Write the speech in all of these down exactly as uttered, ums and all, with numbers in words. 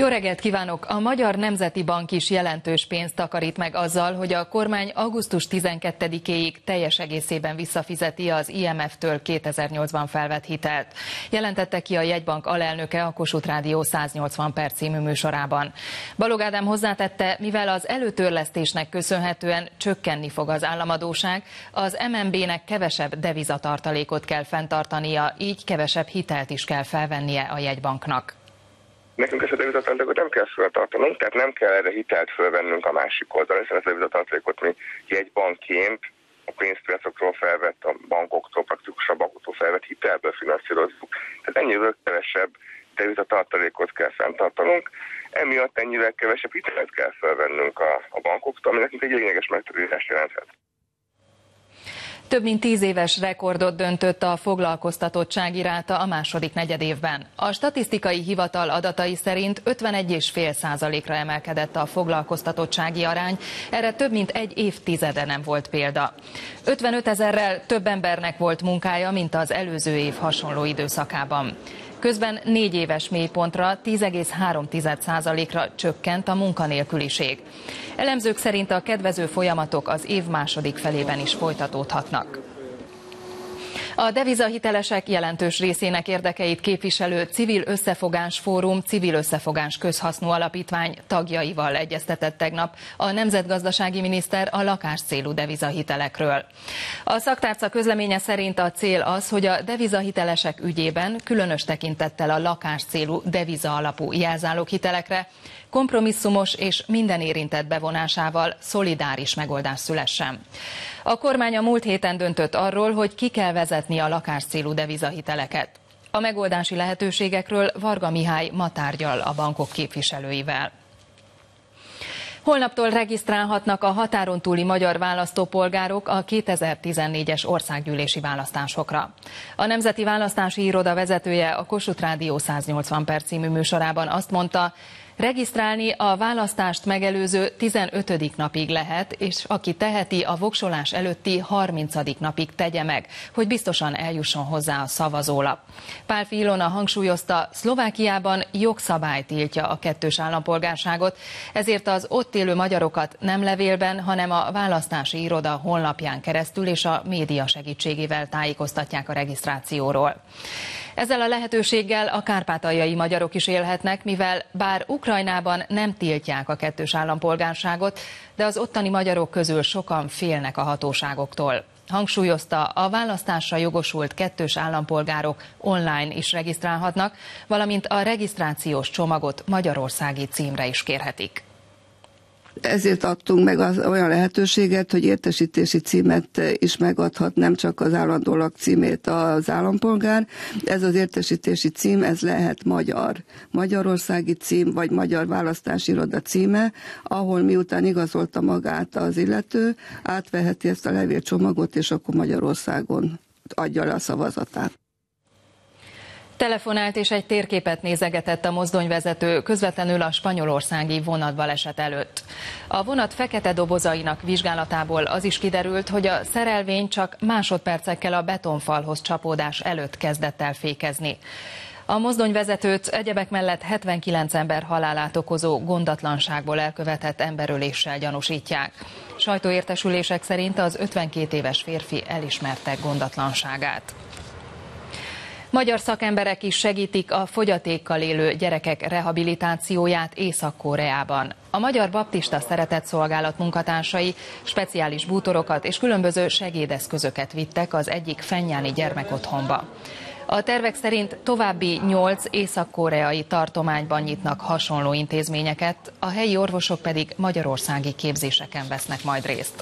Jó reggelt kívánok! A Magyar Nemzeti Bank is jelentős pénzt takarít meg azzal, hogy a kormány augusztus tizenkettedikéig teljes egészében visszafizeti az I M F-től kétezer-nyolcban felvett hitelt. Jelentette ki a jegybank alelnöke a Kossuth Rádió száznyolcvan perc című műsorában. Balogh Ádám hozzátette, mivel az előtörlesztésnek köszönhetően csökkenni fog az államadósság, az M N B-nek kevesebb devizatartalékot kell fenntartania, így kevesebb hitelt is kell felvennie a jegybanknak. Nekünk ezt a devizatartalékot nem kell föltartanunk, tehát nem kell erre hitelt fölvennünk a másik oldalon, hiszen ezt a devizatartalékot mi jegybankként a pénzpiacokról felvett, a bankoktól, praktikusan a bankoktól felvett hitelből finanszírozzuk. Tehát ennyivel kevesebb devizatartalékot kell fenntartanunk, emiatt ennyivel kevesebb hitelt kell felvennünk a, a bankoktól, ami nekünk egy lényeges megtakarítást jelenthet. Több mint tíz éves rekordot döntött a foglalkoztatottsági ráta a második negyedévben. A statisztikai hivatal adatai szerint ötvenegy egész öt százalékra emelkedett a foglalkoztatottsági arány, erre több mint egy évtizede nem volt példa. ötvenöt ezerrel több embernek volt munkája, mint az előző év hasonló időszakában. Közben négy éves mélypontra, tíz egész három százalékra csökkent a munkanélküliség. Elemzők szerint a kedvező folyamatok az év második felében is folytatódhatnak. A devizahitelesek jelentős részének érdekeit képviselő Civil Összefogás Fórum Civil Összefogás Közhasznú Alapítvány tagjaival egyeztetett tegnap a nemzetgazdasági miniszter a lakáscélú devizahitelekről. A szaktárca közleménye szerint a cél az, hogy a devizahitelesek ügyében különös tekintettel a lakáscélú deviza alapú jelzáloghitelekre kompromisszumos és minden érintett bevonásával szolidáris megoldás szülessen. A kormány a múlt héten döntött arról, hogy ki kell vezetni a lakáscélú devizahiteleket. A megoldási lehetőségekről Varga Mihály ma tárgyal a bankok képviselőivel. Holnaptól regisztrálhatnak a határon túli magyar választópolgárok a kétezer-tizennégyes országgyűlési választásokra. A Nemzeti Választási Iroda vezetője a Kossuth Rádió száznyolcvan perc című műsorában azt mondta, regisztrálni a választást megelőző tizenötödik napig lehet, és aki teheti, a voksolás előtti harmincadik napig tegye meg, hogy biztosan eljusson hozzá a szavazólap. Pálffy Ilona hangsúlyozta, Szlovákiában jogszabály tiltja a kettős állampolgárságot, ezért az ott élő magyarokat nem levélben, hanem a választási iroda honlapján keresztül és a média segítségével tájékoztatják a regisztrációról. Ezzel a lehetőséggel a kárpátaljai magyarok is élhetnek, mivel bár Ukrajnában nem tiltják a kettős állampolgárságot, de az ottani magyarok közül sokan félnek a hatóságoktól. Hangsúlyozta, a választásra jogosult kettős állampolgárok online is regisztrálhatnak, valamint a regisztrációs csomagot magyarországi címre is kérhetik. Ezért adtunk meg az, olyan lehetőséget, hogy értesítési címet is megadhat, nem csak az állandó lakcímét az állampolgár. Ez az értesítési cím, ez lehet magyar, magyarországi cím, vagy magyar választási iroda címe, ahol miután igazolta magát az illető, átveheti ezt a levélcsomagot, és akkor Magyarországon adja le a szavazatát. Telefonált és egy térképet nézegetett a mozdonyvezető közvetlenül a spanyolországi vonatbaleset előtt. A vonat fekete dobozainak vizsgálatából az is kiderült, hogy a szerelvény csak másodpercekkel a betonfalhoz csapódás előtt kezdett el fékezni. A mozdonyvezetőt egyebek mellett hetvenkilenc ember halálát okozó gondatlanságból elkövetett emberöléssel gyanúsítják. Sajtóértesülések szerint az ötvenkét éves férfi elismerte gondatlanságát. Magyar szakemberek is segítik a fogyatékkal élő gyerekek rehabilitációját Észak-Koreában. A Magyar Baptista Szeretetszolgálat munkatársai speciális bútorokat és különböző segédeszközöket vittek az egyik fennyáni gyermekotthonba. A tervek szerint további nyolc észak-koreai tartományban nyitnak hasonló intézményeket, a helyi orvosok pedig magyarországi képzéseken vesznek majd részt.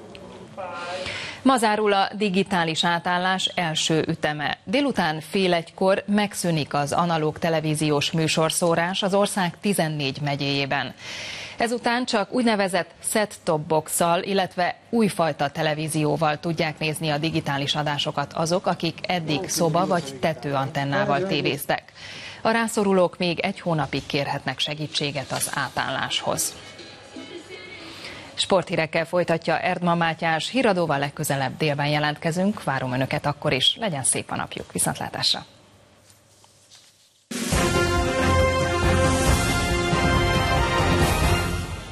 Ma zárul a digitális átállás első üteme. Délután fél egykor megszűnik az analóg televíziós műsorszórás az ország tizennégy megyéjében. Ezután csak úgynevezett set-top box-szal, illetve újfajta televízióval tudják nézni a digitális adásokat azok, akik eddig szoba vagy tetőantennával tévéztek. A rászorulók még egy hónapig kérhetnek segítséget az átálláshoz. Sporthírekkel folytatja Erdman Mátyás, híradóval legközelebb délben jelentkezünk, várom Önöket akkor is, legyen szép a napjuk, viszontlátásra!